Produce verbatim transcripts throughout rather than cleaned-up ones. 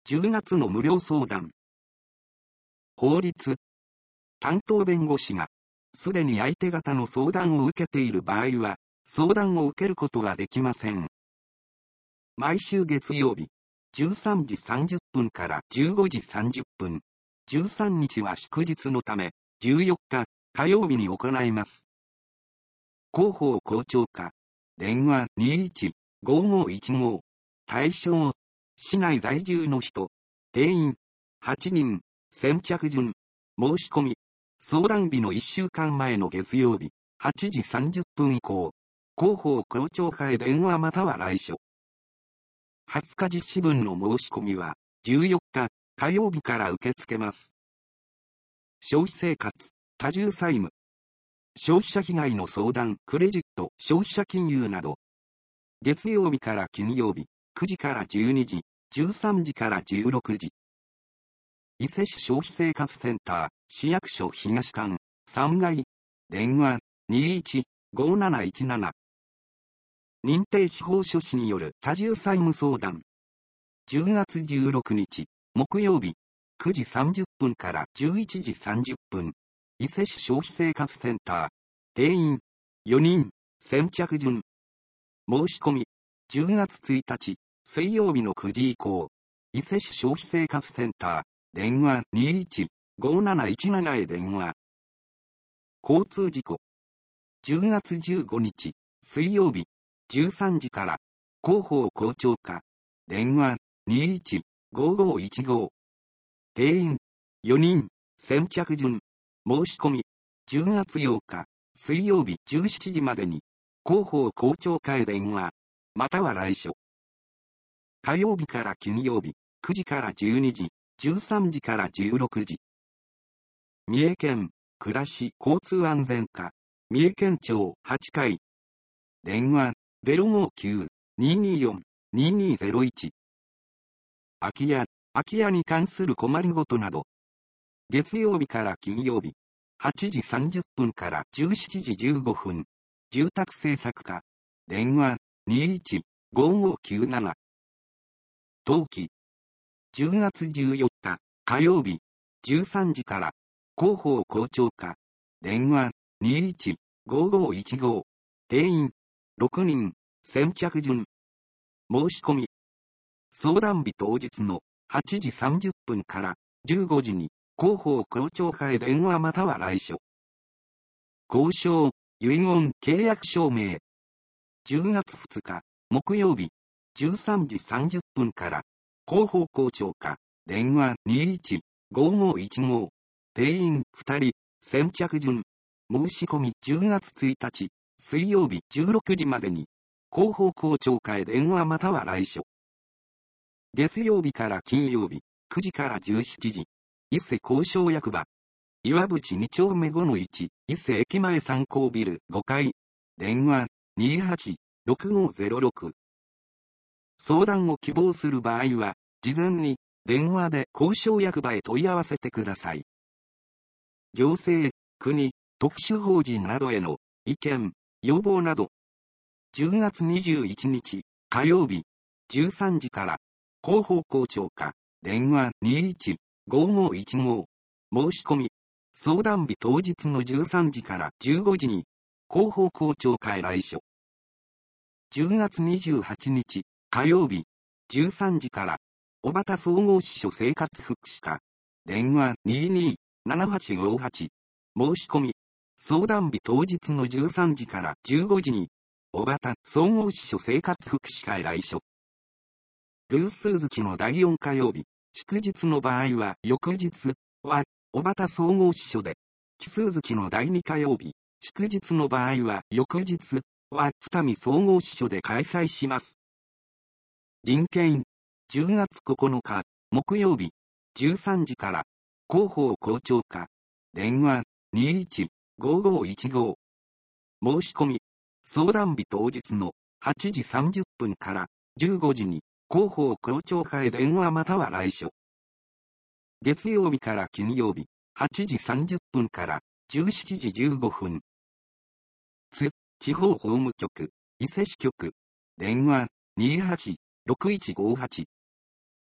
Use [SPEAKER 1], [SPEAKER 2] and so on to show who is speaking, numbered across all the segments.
[SPEAKER 1] じゅうがつの無料相談。法律。担当弁護士が、すでに相手方の相談を受けている場合は、相談を受けることができません。毎週月曜日、じゅうさんじさんじゅっぷんからじゅうごじさんじゅっぷん、じゅうさんにちは祝日のため、じゅうよっか、火曜日に行います。広報校長課、電話 にーいちごーごーいちご、対象、市内在住の人、定員、はちにん、先着順、申し込み、相談日のいっしゅうかんまえの月曜日、はちじさんじゅっぷん以降、広報校長課へ電話または来所。はつか実施分の申し込みは、じゅうよっか、火曜日から受け付けます。消費生活、多重債務。消費者被害の相談、クレジット、消費者金融など。月曜日から金曜日、くじからじゅうにじ、じゅうさんじからじゅうろくじ。伊勢市消費生活センター、市役所東館、さんがい、電話 にーいちごーなないちなな。認定司法書士による多重債務相談。じゅうがつじゅうろくにち、木曜日、くじさんじゅっぷんからじゅういちじさんじゅっぷん、伊勢市消費生活センター、定員、よにん、先着順。申し込み、じゅうがつついたち、水曜日のくじ以降、伊勢市消費生活センター、電話 にーいちごーなないちなな へ電話。交通事故。じゅうがつじゅうごにち、水曜日、じゅうさんじから、広報校長課、電話 にーいちごーごーいちご。定員、よにん、先着順。申し込み、じゅうがつようか、水曜日じゅうしちじまでに、広報校長課へ電話、または来所。火曜日から金曜日、くじからじゅうにじ、じゅうさんじからじゅうろくじ。三重県、暮らし交通安全課、三重県庁はちかい。電話 ゼロごーきゅう にーにーよん にーにーゼロいち。空き家、空き家に関する困りごとなど。月曜日から金曜日、はちじさんじゅっぷんからじゅうしちじじゅうごふん。住宅政策課、電話 にーいちごーごーきゅうなな。登記。じゅうがつじゅうよっか、火曜日、じゅうさんじから、広報校長課、電話 にーいちごーごーいちご。定員、ろくにん、先着順。申し込み。相談日当日のはちじさんじゅっぷんからじゅうごじに、広報校長課へ電話または来所。交渉、遺言契約証明。じゅうがつふつか、木曜日、じゅうさんじさんじゅっぷんから、広報校長課、電話 にーいちごーごーいちご。定員ふたり、先着順。申し込みじゅうがつついたち、水曜日じゅうろくじまでに、広報校長課へ電話または来所。月曜日から金曜日、くじからじゅうしちじ、伊勢交渉役場。岩淵にちょうめごのいち、伊勢駅前参考ビルごかい。電話 にーはちろくごーゼロろく。相談を希望する場合は、事前に電話で交渉役場へ問い合わせてください。行政、国、特殊法人などへの意見、要望など。じゅうがつにじゅういちにち、火曜日、じゅうさんじから、広報校長課、電話 にーいちごーごーいちご。申し込み。相談日当日のじゅうさんじからじゅうごじに、広報校長課へ来所。じゅうがつにじゅうはちにち、火曜日、じゅうさんじから、小畑総合支所生活福祉課、電話 にーにーななはちごーはち。申し込み。相談日当日のじゅうさんじからじゅうごじに、小畑総合支所生活福祉課へ来所。偶数月のだいよんかようび、祝日の場合は翌日は、小畑総合支所で、奇数月のだいにかようび、祝日の場合は翌日は、二見総合支所で開催します。人権、じゅうがつここのか、木曜日、じゅうさんじから、広報校長課、電話 にーいちごーごーいちご。申し込み。相談日当日のはちじさんじゅっぷんからじゅうごじに、広報校長課へ電話または来所。月曜日から金曜日、はちじさんじゅっぷんからじゅうしちじじゅうごふん。津、地方法務局、伊勢支局、電話 にーはちろくいちごーはち。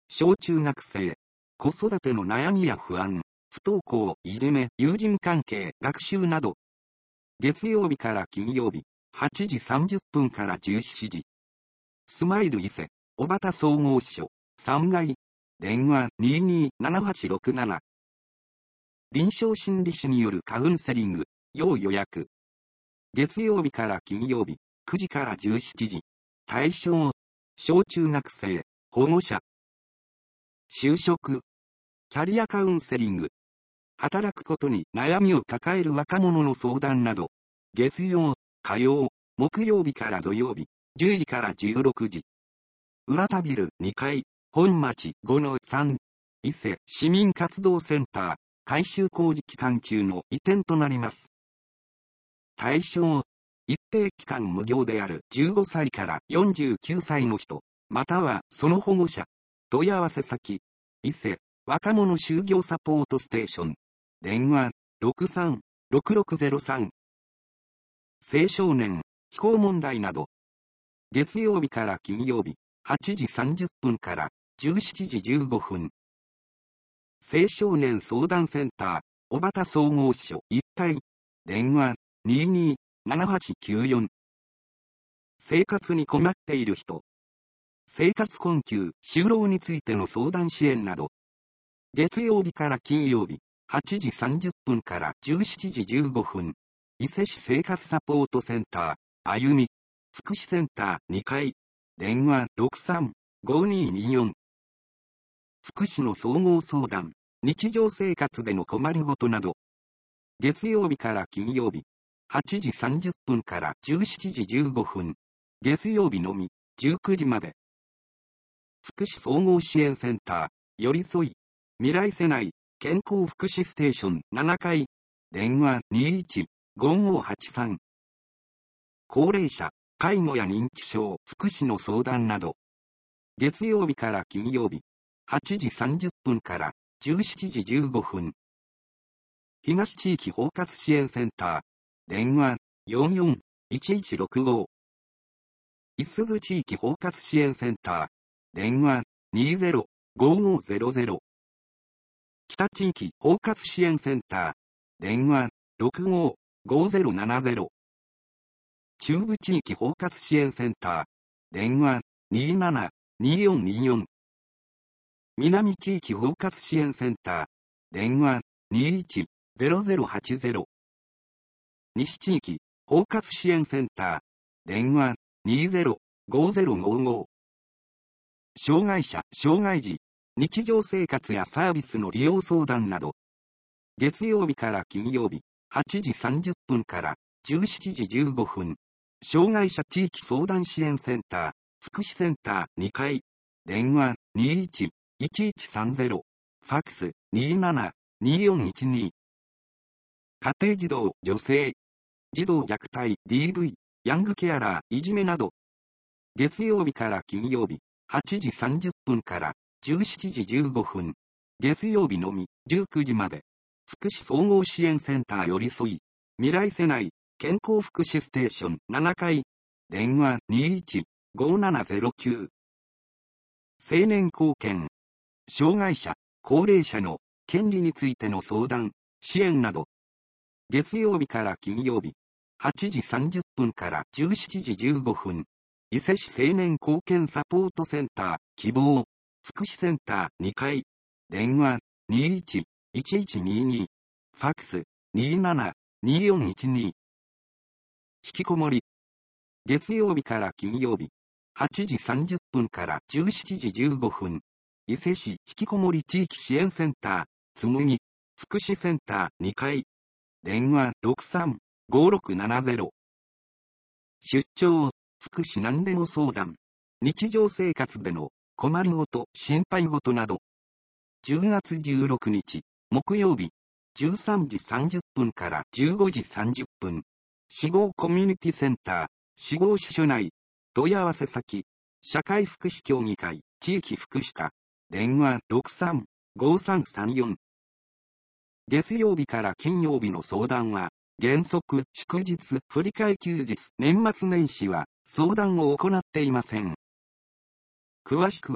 [SPEAKER 1] 小中学生、子育ての悩みや不安、不登校、いじめ、友人関係、学習など。月曜日から金曜日、はちじさんじゅっぷんからじゅうしちじ。スマイル伊勢、小畑総合支所、さんがい、電話 にーにーななはちろくなな。臨床心理士によるカウンセリング、要予約。月曜日から金曜日、くじからじゅうしちじ。対象、小中学生、保護者。就職、キャリアカウンセリング。働くことに悩みを抱える若者の相談など。月曜、火曜、木曜日から土曜日、じゅうじからじゅうろくじ。浦田ビルにかい、本町 ごのさん、伊勢市民活動センター、改修工事期間中の移転となります。対象、一定期間無料であるじゅうごさいからよんじゅうきゅうさいの人、またはその保護者。問い合わせ先、伊勢若者就業サポートステーション。電話 ろくさんろくろくゼロさん。青少年、非行問題など。月曜日から金曜日、はちじさんじゅっぷんからじゅうしちじじゅうごふん。青少年相談センター、小畑総合支所いっかい。電話 にーにーななはちきゅうよん。生活に困っている人。生活困窮、就労についての相談支援など。月曜日から金曜日、はちじさんじゅっぷんからじゅうしちじじゅうごふん。伊勢市生活サポートセンター、あゆみ。福祉センターにかい。電話 ろくさんごにーにーよん。福祉の総合相談、日常生活での困りごとなど。月曜日から金曜日、はちじさんじゅっぷんからじゅうしちじじゅうごふん。月曜日のみ、じゅうくじまで。福祉総合支援センター、寄り添い、未来世代、健康福祉ステーションななかい。電話 にーいちごごはちさん。高齢者、介護や認知症、福祉の相談など。月曜日から金曜日、はちじさんじゅっぷんからじゅうしちじじゅうごふん。東地域包括支援センター、電話 よんよんいちいちろくご。いすゞ地域包括支援センター、電話 にーぜろごごゼロゼロ。北地域包括支援センター、電話 ろくごごゼロななゼロ。中部地域包括支援センター、電話 にーななにーよんにーよん。南地域包括支援センター、電話 にーいちゼロゼロはちゼロ。西地域包括支援センター、電話 にーぜろごゼロごご。障害者、障害児、日常生活やサービスの利用相談など。月曜日から金曜日、はちじさんじゅっぷんからじゅうしちじじゅうごふん。障害者地域相談支援センター、福祉センターにかい。電話 にーいちいちいちさんゼロ。ファックス にーななにーよんいちにー。家庭児童、女性、児童虐待、ディーブイ、ヤングケアラー、いじめなど。月曜日から金曜日、はちじさんじゅっぷんからじゅうしちじじゅうごふん。月曜日のみ、じゅうくじまで。福祉総合支援センター寄り添い、未来世代、健康福祉ステーションななかい。電話 にーいちごななゼロきゅう。青年貢献、障害者、高齢者の権利についての相談、支援など。月曜日から金曜日、はちじさんじゅっぷんからじゅうしちじじゅうごふん。伊勢市青年貢献サポートセンター、希望、福祉センターにかい。電話 にーいちいちいちにーにー。ファックス にーななにーよんいちにー。引きこもり。月曜日から金曜日、はちじさんじゅっぷんからじゅうしちじじゅうごふん。伊勢市引きこもり地域支援センター、つむぎ、福祉センターにかい。電話 ろくさんごろくななゼロ。出張、福祉何でも相談。日常生活での困りごと、心配ごとなど。じゅうがつじゅうろくにち、木曜日、じゅうさんじさんじゅっぷんからじゅうごじさんじゅっぷん。死亡コミュニティセンター、死亡支所内。問い合わせ先、社会福祉協議会、地域福祉課。電話 ろくさんごさんさんよん。月曜日から金曜日の相談は、原則、祝日、振り替え休日、年末年始は、相談を行っていません。詳しくは、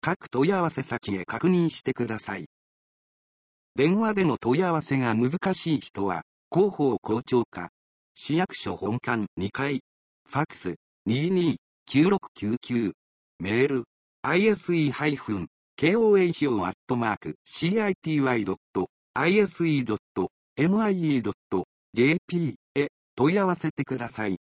[SPEAKER 1] 各問い合わせ先へ確認してください。電話での問い合わせが難しい人は、広報校長課、市役所本館にかい、ファックス にじゅうに きゅうろくきゅうきゅう、メール、アイエスイー ケーオーエイチオー アットマーク シーアイティーワイ ドット アイエスイー ドット エムアイイー ドット ジェーピー へ問い合わせてください。